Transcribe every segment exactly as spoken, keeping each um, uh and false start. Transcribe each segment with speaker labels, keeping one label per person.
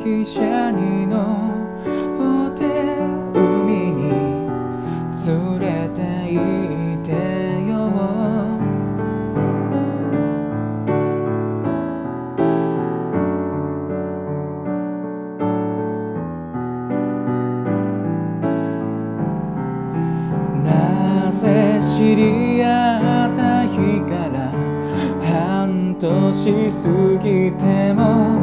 Speaker 1: 汽車に乗って海に連れて行ってよ。なぜ知り合った日から半年過ぎても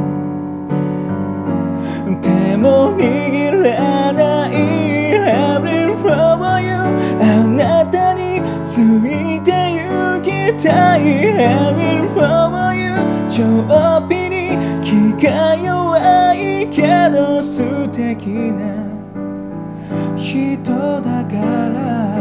Speaker 1: 手も握らない Every for you あなたについて行きたい Every for you ちょっぴり気が弱いけど素敵な人だから